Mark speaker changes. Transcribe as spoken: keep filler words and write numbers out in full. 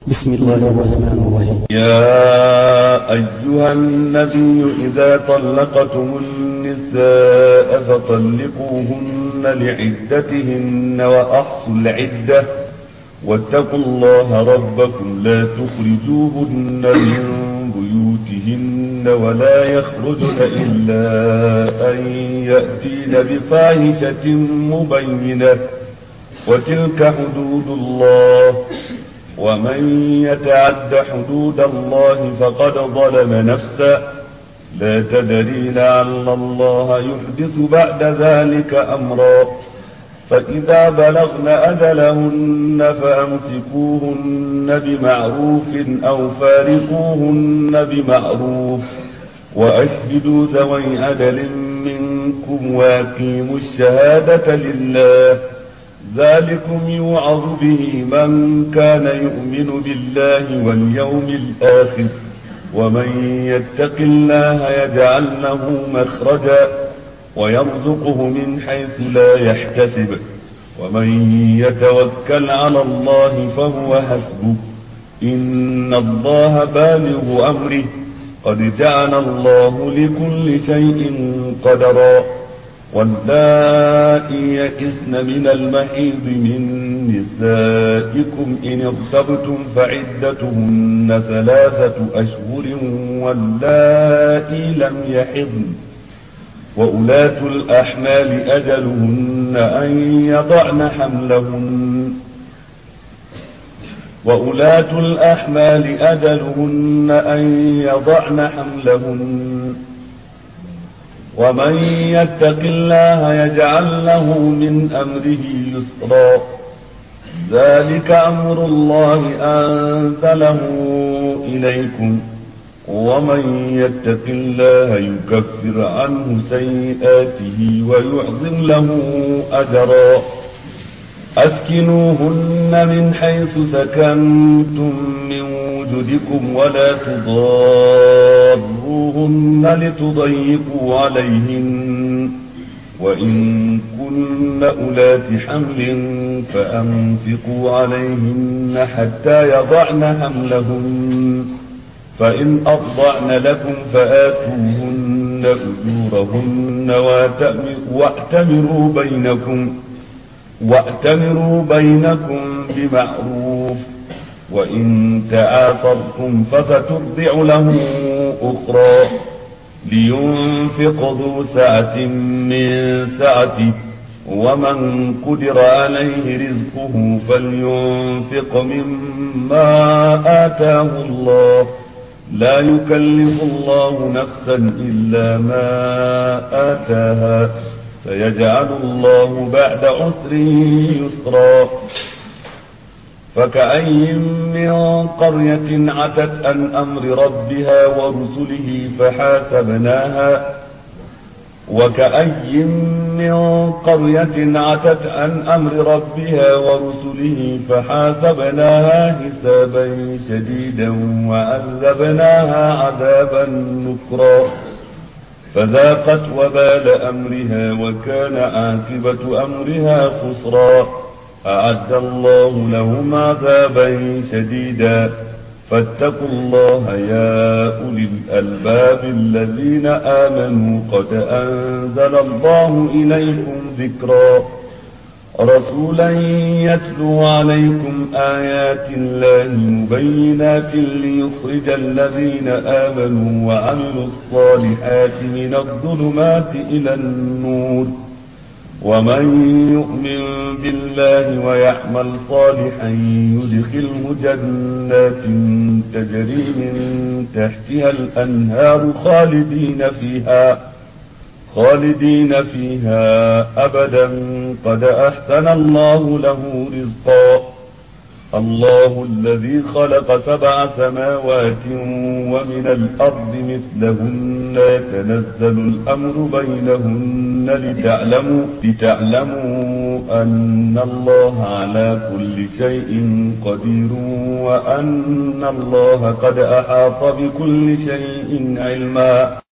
Speaker 1: بسم الله الرحمن الرحيم.
Speaker 2: يا أيها النبي إذا طلقتم النساء فطلقوهن لعدتهن وأحصوا العدة واتقوا الله ربكم لا تخرجوهن من بيوتهن ولا يخرجن إلا أن يأتين بفاحشة مبينة وتلك حدود الله ومن يتعد حدود الله فقد ظلم نفسه لا تدري لعل الله يحدث بعد ذلك أمرا فإذا بلغن أجلهن فأمسكوهن بمعروف أو فارقوهن بمعروف وأشهدوا ذوي عدل منكم وأقيموا الشهادة لله ذلكم يوعظ به من كان يؤمن بالله واليوم الآخر ومن يتق الله يجعل له مخرجا ويرزقه من حيث لا يحتسب ومن يتوكل على الله فهو حسبه إن الله بالغ أمره قد جعل الله لكل شيء قدرا واللائي يئسن من المحيض من نسائكم إن ارتبتم فعدتهن ثلاثة أشهر واللائي لم يحضن وأولاة الأحمال أجلهن أن يضعن حملهن وأولاة الأحمال أجلهن أن يضعن حملهن ومن يتق الله يجعل له من أمره يسرا ذلك أمر الله أنزله إليكم ومن يتق الله يكفر عنه سيئاته ويعظم له أجرا أسكنوهن من حيث سكنتم من وجدكم ولا تضاروهن لتضيقوا عليهن وإن كن أولات حمل فأنفقوا عليهن حتى يضعن حملهن فإن أرضعن لكم فآتوهن أجورهن وأتمروا بينكم وأتمروا بينكم بمعروف وإن تعاثرتم فسترضع له أخرى لينفق ذو سعة من سعته ومن قدر عليه رزقه فلينفق مما آتاه الله لا يكلف الله نفسا إلا ما آتاها سيجعل الله بعد عسر يسرا فكأي من قرية عتت عن أمر ربها ورسله فحاسبناها وكأي من قرية عتت عن أمر ربها ورسله فحاسبناها حسابا شديدا وعذبناها عذابا نكرا فذاقت وبال أمرها وكان عاقبة أمرها خسرا أعد الله لهم عذابا شديدا فاتقوا الله يا أولي الألباب الذين آمنوا قد أنزل الله إليكم ذكرا رسولا يتلو عليكم آيات الله مبينات ليخرج الذين آمنوا وعملوا الصالحات من الظلمات إلى النور ومن يؤمن بالله ويعمل صالحا يدخله جنات تجري من تحتها الأنهار خالدين فيها خالدين فيها أبدا قد أحسن الله له رزقا الله الذي خلق سبع سماوات ومن الأرض مثلهن يتنزل الأمر بينهن لتعلموا, لتعلموا أن الله على كل شيء قدير وأن الله قد أحاط بكل شيء علما.